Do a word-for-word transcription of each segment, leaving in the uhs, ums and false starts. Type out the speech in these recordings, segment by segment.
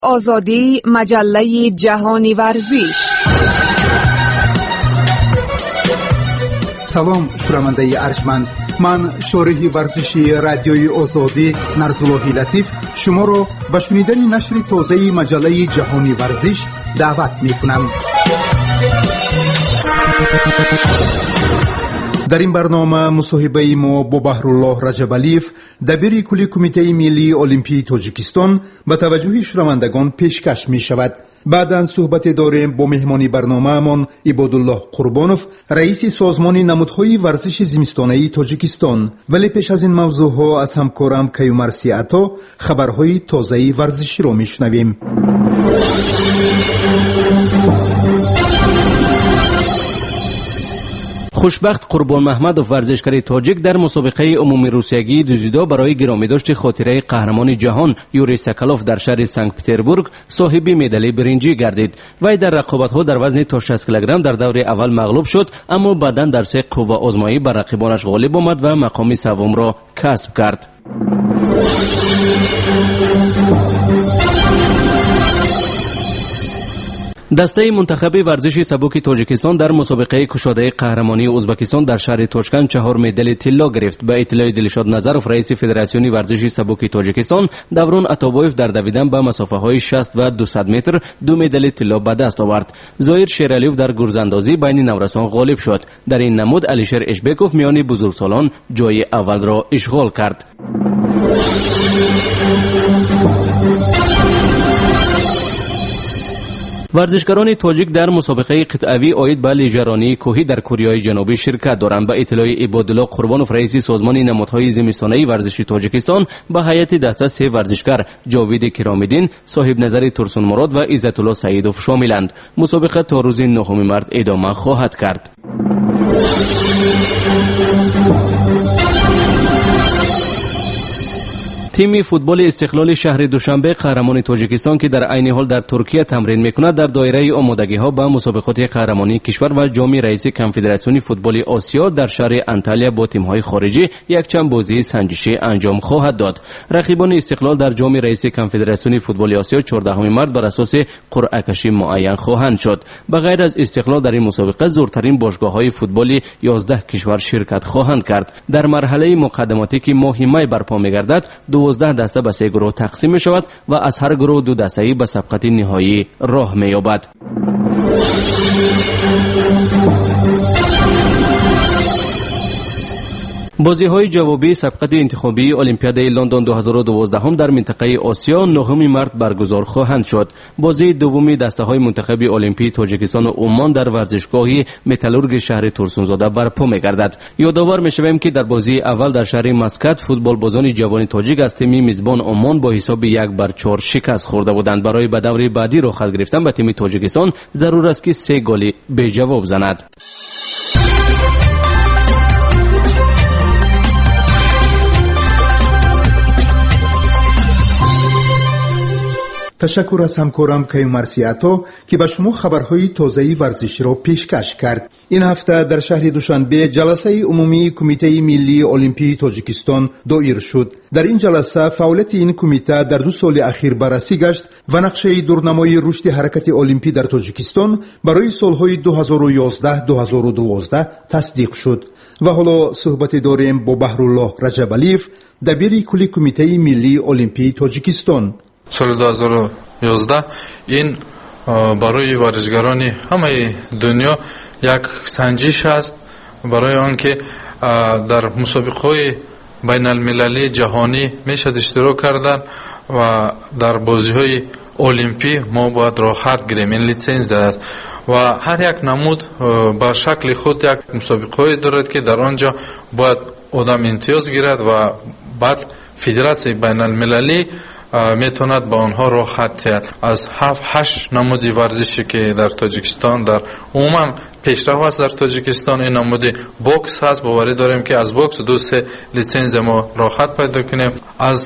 آزادی مجله جهانی ورزش. سلام شنونده ارجمند، من شارح ورزشی رادیوی آزادی نرزاللهی لطیف شما را به شنیدن نشر تازه مجله جهانی ورزش دعوت می کنم. در این برنامه مصاحبه ما با بحرالله رجبالیف دبیر کلی کمیته ملی المپی تاجیکستان به توجه شنوندگان پیشکش می شود. بعداً صحبت داریم با مهمانی برنامه من عبادالله قربانوف، رئیس سازمان نمودهای ورزش زمستانه تاجیکستان. ولی پیش از این موضوع ها از همکارم کیومر سیعتا خبرهای تازه ورزشی را می شنویم. خوشبخت قربان محمدوف ورزشکار تاجیک در مسابقه عمومی روسیگی دوزیدو برای گرامیداشت خاطره قهرمان جهان یوری ساکالوف در شهر سنت پتربورگ صاحب مدال برنجی گردید. وی در رقابت‌ها در وزن تا شصت کیلوگرم در دور اول مغلوب شد، اما بعداً در سه قوه آزمایی بر رقیبانش غالب آمد و مقام سوم را کسب کرد. دسته منتخب ورزش سبک تاجیکستان در مسابقه کشاده قهرمانی ازبکستان در شهر تاشکند چهار مدال طلا گرفت. به اطلاع دلشاد نظرов رئیس فدراسیون ورزش سبک تاجیکستان، دوران عطابایف در دویدن به مسافه های شصت و دویست متر دو مدال طلا به دست آورد. ظاهر شیرالیوف در گرزاندازی بین نورسان غالب شد. در این نمود علیشر اشبکوف میان بزرگسالان جای اول را اشغال کرد. ورزشکاران تاجیک در مسابقه قطعوی عاید به لیژرانی کوهی در کره جنوبی شرکت دارند. به اطلاع عبادالله قربانوف رئیس سازمان نمادهای زمستانه ورزشی تاجیکستان، به هیئت دسته سه ورزشکار جاوید کرامیدین، صاحب نظر ترسون مراد و عزت الله سعیدوف شاملند. مسابقه تا روز نهم مارس ادامه خواهد کرد. تیم فوتبال استقلال شهر دوشنبه قهرمان تاجیکستان که در عین حال در ترکیه تمرین میکند، در دایره آمادگی ها به مسابقات قهرمانی کشور و جام رئیس کنفدراسیون فوتبال آسیا در شهر انتالیا با تیم های خارجی یک چند بازی سنجشی انجام خواهد داد. رقیبان استقلال در جام رئیس کنفدراسیون فوتبال آسیا چهاردهم مارس بر اساس قرعه کشی معین خواهند شد. به غیر از استقلال در این مسابقه زورترین باشگاه های فوتبالی یازده کشور شرکت خواهند کرد. در مرحله مقدماتی که ماه می برپا میگردد، دوازده دسته به سه گروه تقسیم می شود و از هر گروه دو دسته‌ای به سبقت نهایی راه می یابد. بازی‌های جوابی سبقت انتخابی المپیاد لندن دو هزار و دوازده در منطقه آسیا نهم مارس برگزار خواهند شد. بازی دومی دسته‌های منتخب المپی تاجیکستان و عمان در ورزشگاه متالورگ شهر ترسونزاده برپا می‌گردد. یادآور می‌شویم که در بازی اول در شهر مسقط فوتبال بازان جوان تاجیک از تیم میزبان عمان با حساب یک بر چهار شکست خورده بودند. برای به دور بعدی راه خط گرفتن به تیم تاجیکستان ضرور است که سه گل به جواب زند. تشکر از همکارم کیومر سیعتا که به شما خبرهای تازه ورزشی را پیشکش کرد. این هفته در شهر دوشنبه جلسه عمومی کمیته ملی المپی تاجیکستان دایر شد. در این جلسه فعالیت این کمیته در دو سال اخیر بررسی گشت و نقشه دورنمای رشد حرکت المپی در تاجیکستان برای سالهای دو هزار و یازده تا دو هزار و دوازده تصدیق شد. و حالا صحبت داریم با بحرالله رجبالیف، دبیر کلی کمیته ملی المپی تاجیکستان. سال دو هزار و یازده این برای ورزشکاران همه دنیا یک سنجش است برای آنکه در مسابقه‌های بین المللی جهانی میشد اشتراک کردن و در بازی‌های المپی ما باید راحت گیریم. این لیسانس است و هر یک نمود با شکل خود یک مسابقه‌ای دارد که در آنجا باید آدم امتیاز گیرد و بعد فدراسیون بین المللی میتوند با آنها راحت از هفت هشت نمودی ورزشی که در تاجیکستان در عموما پیشرفت است. در تاجیکستان این نمود بوکس هست، باوری داریم که از بوکس دو سه لیسانس ما راحت پیدا کنیم. از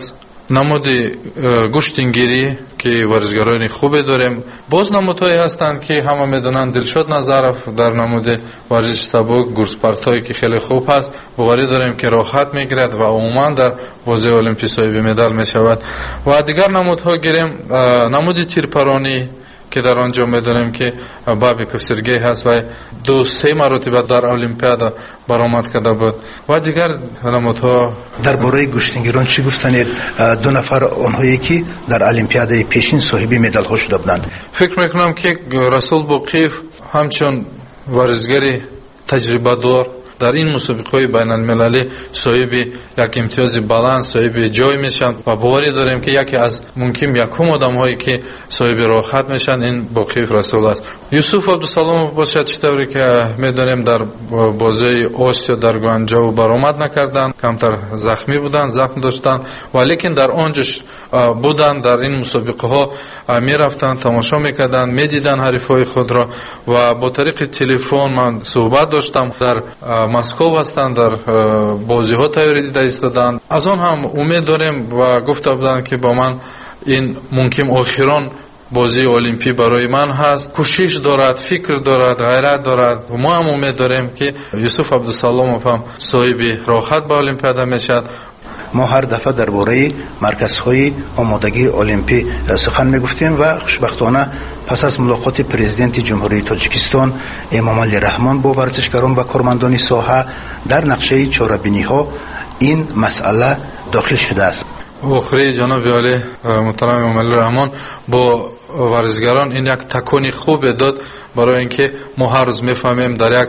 намуди гӯштингирӣ ки варзишгарони хубе дорем. боз намудҳое ҳастанд ки ҳама медонанд. Дилшод Назаров дар намуди варзиши сабук гурспартое ки хеле хуб ҳаст, боварӣ дорем ки роҳат мегирад ва умуман дар бозии олимпӣ соҳиби медал мешавад. ва дигар намудҳо гирем, намуди тирпаронӣ ки дар он ҷо медонем ки Бабиков Сергей ҳаст, вай ду се маротиба дар олимпиада баромад карда буд ва дигар намудҳо. дар бораи гӯштингирон чӣ гуфтанед? ду нафар онҳое ки дар олимпиадаи пешин соҳиби медалҳо шуда буданд. фикр мекунам ки Расул Боқиев ҳамчун варзишгари таҷрибадор дар ин мусобиқаҳои байналмилалӣ соҳиби як имтиёзи баланд, соҳиби ҷой мешаванд ва боварӣ дорем ки яке аз мумкин якум одамҳое ки соҳиби роҳат мешаванд ин Боқиев Расул аст. Юсуф Абдусаломов бошад, чӣ тавре ки медонем дар бозии Осиё дар Гуанчжоу баромад накарданд, камтар захмӣ буданд, захм доштанд, ва лекин дар он ҷо буданд, дар ин мусобиқаҳо мерафтанд, тамошо мекарданд, медиданд ҳарифҳои худро ва бо тариқи телефон ман суҳбат доштам. дар Москов ҳастанд, дар бозиҳо тайёрӣ дида истоданд. аз он ҳам умед дорем ва гуфта буданд ки бо ман ин мумкин охирон бозии олимпӣ барои ман ҳаст. кӯшиш дорад, фикр дорад, ғайрат дорад. мо ҳам умед дорем ки Юсуф Абдусаломов ҳам соҳиби роҳат ба олимпиада мешавад. мо ҳар дафъа дар бораи марказҳои омодагии олимпӣ сухан мегуфтем ва хушбахтона пас аз мулоқоти президенти ҷумҳурии Тоҷикистон Эмомалӣ Раҳмон бо варзишгарон ва кормандони соҳа дар нақшаи чорабиниҳо ин масъала дохил шудааст. охирӣ ҷаноби олӣ муҳтарам Эмомалӣ Раҳмон бо варзишгарон ин як такони хубе дод, барои ин ки мо ҳар рӯз мефаҳмем дар як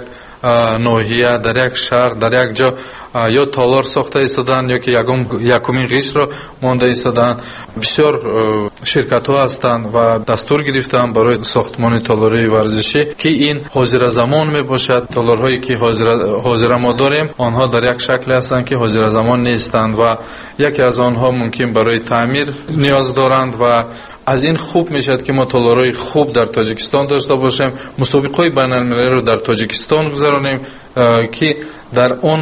ноҳия, дар як шаҳр, дар як ҷо ё толор сохта истоданд ё ки якумин ғишро монда истоданд. бисёр ширкатҳо ҳастанд ва дастур гирифтанд барои сохтмони толории варзишӣ ки ин ҳозиразамон мебошад. толорҳое ки ҳозира мо дорем, онҳо дар як шакле ҳастанд ки ҳозиразамон нестанд ва яке аз онҳо мумкин барои таъмир ниёз доранд ва аз ин хуб мешавад ки мо толорҳои хуб дар Тоҷикистон дошта бошем, мусобиқаҳои байналмилалиро дар Тоҷикистон гузаронем ки дар он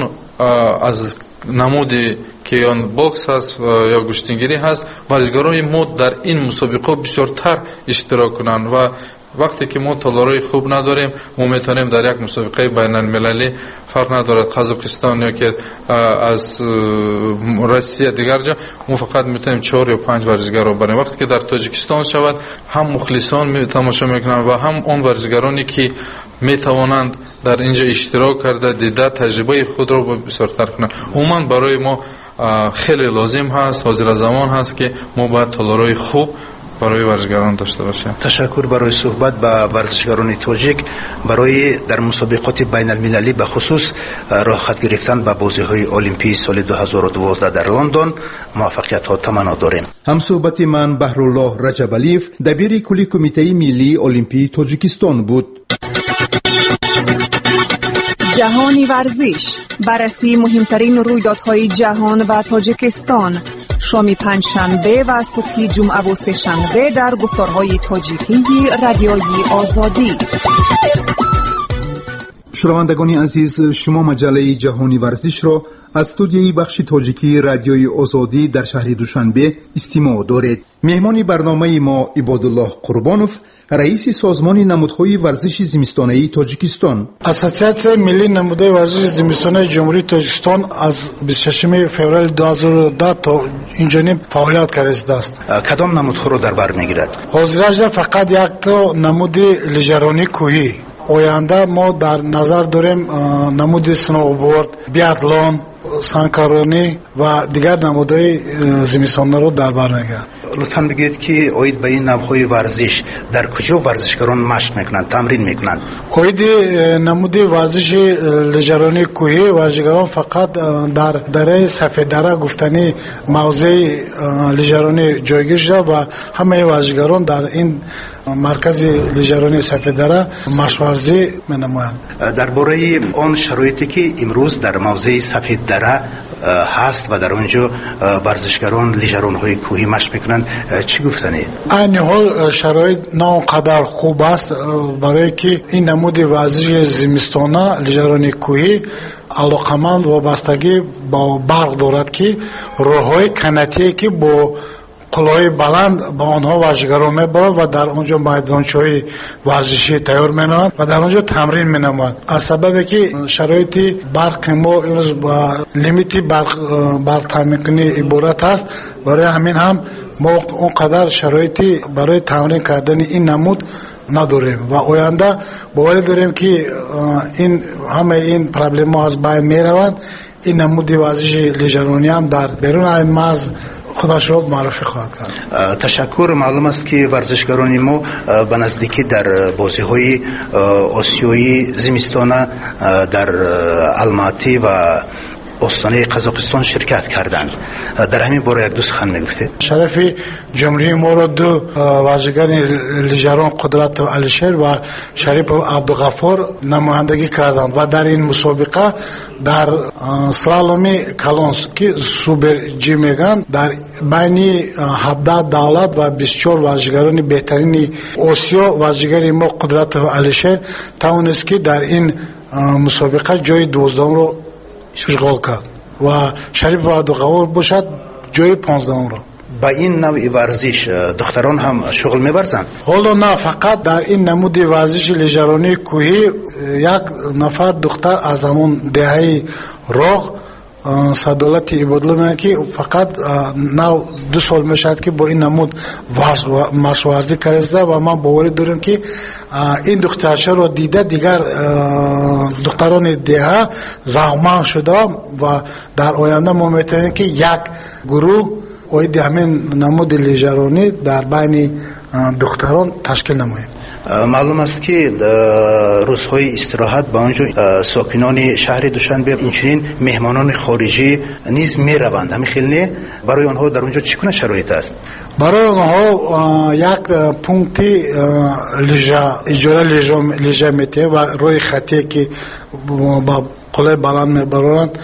аз намуди ки он бокс ҳаст ё гӯштингирӣ ҳаст, варзишгарони мо дар ин мусобиқаҳо бисёртар иштирок кунанд ва вақте ки мо толорҳои хуб надорем, мо метавонем дар як мусобиқаи байналмилалӣ, фарқ надорад Қазоқистон ё ки аз Россия дигар ҷо, мо фақат метавонем чор ё панҷ варзишгарро барем. вақте ки дар Тоҷикистон шавад, ҳам мухлисон тамошо мекунанд ва ҳам он варзишгароне ки метавонанд дар ин ҷо иштирок карда дида таҷрибаи худро бисёртар кунанд. умуман барои мо хеле лозим ҳаст, ҳозиразамон ҳаст ки мо бояд толорҳои хуб барои варзишгарон дошта бошем. ташаккур барои суҳбат ба варзишгарони тоҷик барои дар мусобиқоти байналмилалӣ ба хусус роҳхат гирифтан ба бозиҳои олимпии соли ду ҳазору дувоздаҳ дар Лондон. муваффақиятҳо таманно дорем. ҳамсӯҳбати ман Баҳруллоҳ Раҷабалиев, дабири кулли кумитаи миллии олимпии Тоҷикистон буд. جهانی ورزش، بررسی مهمترین رویدادهای جهان و تاجیکستان، شام پنجشنبه و صبح جمعه و سه‌شنبه در گفتارهای تاجیکی رادیویی آزادی. شنوندگان عزیز، شما مجله جهانی ورزش را از استودیوی بخش تاجیکی رادیوی آزادی در شهر دوشنبه استماع دارید. مهمان برنامه ما عبادالله قربانوف، رئیس سازمان نمودهای ورزش زمستانه‌ای تاجیکستان. اساسیاسیون ملی نمودهای ورزش زمستانه جمهوری تاجیکستان از بیست و ششم فوریه دو هزار و ده تا اینجا فعالیت کرده است. کدام نمودها رو در بر میگیرد؟ حاضرش فقط یک تا نمود لیژرانی کوهی. آینده ما در نظر داریم نمود سنوبورد، بیاتلون، سانکارونی و دیگر نمودهای زمستانه رو در بر میگیرد. لطفاً بگید که اوید به این نوعهای ورزش در کجا ورزشکاران مشق میکنند، تمرین میکنند؟ اوید نمود ورزش لیژرانی کوهی ورزشکاران فقط در دره سفید دره گفتنی موضع لیژرانی جایگیر شده و همه ورزشکاران در این مرکز لیژرانی سفید دره مشق ورزی مینمایند. درباره آن شرایطی که امروز در موضع سفید دره هست و در اونجا ورزشکاران لیژرون های کوهی مشق میکنند، چی گفتنید؟ این حال شرایط نه اونقدر خوب است برای که این نمود ورزش زمستانه لیژرون کوهی علاقمند وابستگی با برق دارد که راههای کنتی که با قلعه بلند با آنها ورزشکاران میبرند و در اونجا میدانچه‌های ورزشی تیار مینمایند و در اونجا تمرین مینمایند. از سببی که شرایط برق ما امروز با لیمیتی برق برق تامین کنی عبارت است، برای همین هم ما اونقدر شرایطی برای تمرین کردن این نمود نداریم و آینده باور داریم که این همه این پرابلم ها از بین میروند. این نمود ورزش لیژرونی هم در بیرون این مرز خودش را معرفی خواهد کرد. تشکر. معلوم است که ورزشکاران ما به نزدیکی در بازی‌های آسیایی زمستانه در الماتی و استان قزاقستان شرکت کردند. در همین باره یک دو سخن میگفتید؟ شرف جمهوری ما را دو ورزشکار لیژرون قدرت و علیشیر و شریف عبدالغفار نمایندگی کردند و در این مسابقه در سلالوم کلانس که سوپر جی میگن در بین هفده دولت و بیست و چهار ورزشکاران بهترین آسیا ورزشکار ما قدرت و علیشیر توانست که در این مسابقه جای دوازدهم رو اشغال کرد و شریف عبدالغفار باشد جای پانزدهم را. با این نوع ورزش دختران هم شغل می‌ورزند؟ حالا نه، فقط در این نمود ورزش لیژرونی کوهی یک نفر دختر از همون دهه راغ صدالت عبادله میگه که فقط نو دو سال میشد که با این نمود مشق ورزی کرده و من باوری دارم که این دخترشه رو دیده دیگر دختران دهه زحمت شده و در آینده ما میتونیم که یک گروه اوید همین نمود لیژرونی در بین دختران تشکیل نماییم. معلوم است که روزهای استراحت با اونجا ساکنان شهر دوشنبه اینچنین مهمانان خارجی نیز می روند. همین خیلی برای آنها در اونجا چگونه شرایط است؟ برای آنها یک پونکتی لیژا اجاره لیژا لیژا میته و روی خطی که با قله بلند میبرند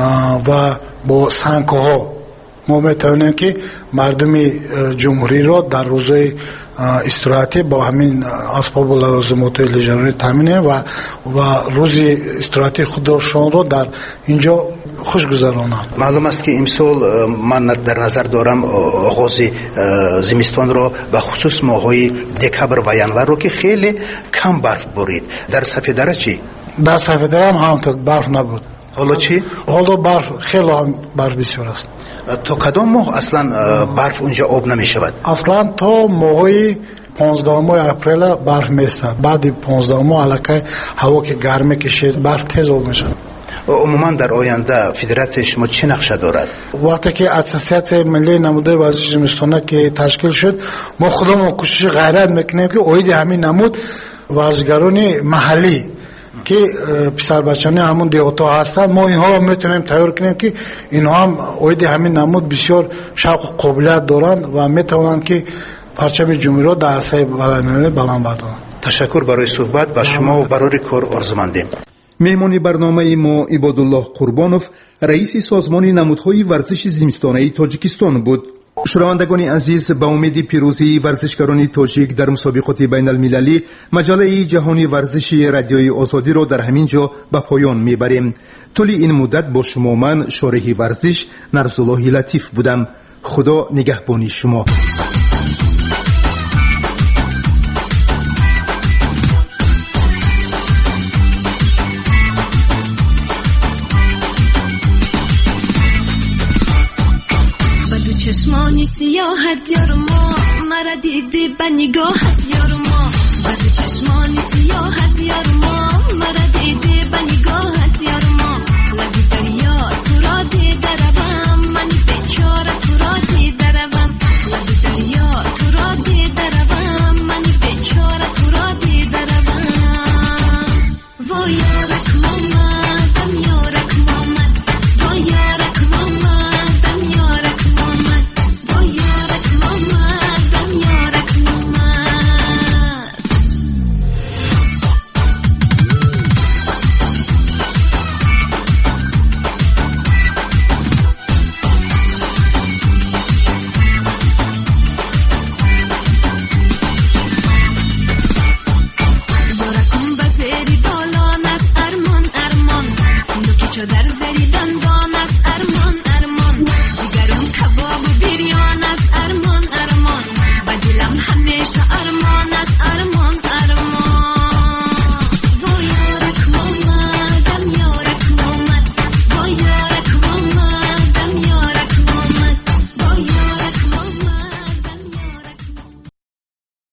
و با سنگ‌ها ما میتونیم که مردم جمهوری را در روزهای استراحتی با همین اسباب و لوازمات لیژرونی تامین و و روز استراحتی خودشان را در اینجا خوش گذرانند. معلوم است که امسال من در نظر دارم آغاز زمستان را به خصوص ماهای دکبر و ینور رو که خیلی کم برف بارید. در سفیدره چی؟ در سفیدره هم همونطور برف نبود. حالا چی؟ حالا برف خیلی هم برف بسیار است. تا کدام ماه اصلا برف اونجا آب نمی شود؟ اصلا تا ماهای پانزده ماه اپریل برف میستد. بعد پانزده ماه علاقه هوا که گرمه کشید برف تیز آب میشد. عموما در آینده فدراسیون شما چه نقشه دارد؟ وقتی که اساسیت ملی نمود ورزش زمستانه که تشکیل شد ما خودمون کوشش غیرت میکنیم که اوید همین نمود ورزشکاران محلی که پسر بچه‌ها همون دیوتا هستند ما اینها رو میتونیم تیار کنیم که اینها هم اوید همین نمود بسیار شوق و قابلیت دارند و میتونند که پرچم جمهوری را در عرصه بین‌المللی بلند بردارند. تشکر برای صحبت با شما و برای کار آرزومندیم. مهمان برنامه ما عبادالله قربانوف رئیس سازمان نمودهای ورزش زمستانه تاجیکستان بود. شنوندگان عزیز، به امید پیروزی ورزشکاران تاجیک در مسابقات بین المللی مجله جهانی ورزش رادیوی آزادی را در همین جا به پایان میبریم. طول این مدت با شما من شارح ورزش نرزالله لطیف بودم. خدا نگهبانی شما. چشمانی سیاحت یار ما مرا دیدی به نگاهت یار ما بدو چشمانی سیاحت یار ما مرا دیدی به نگاهت یار ما لبی دریا تو را دیده روم من بیچاره تو را دیده روم لبی دریا تو را دیده روم من بیچاره تو را دیده روم وای یارک مامدم یارک مامد وای یارک مامدم یارک مامد یارک مامدم یارک مامد شعر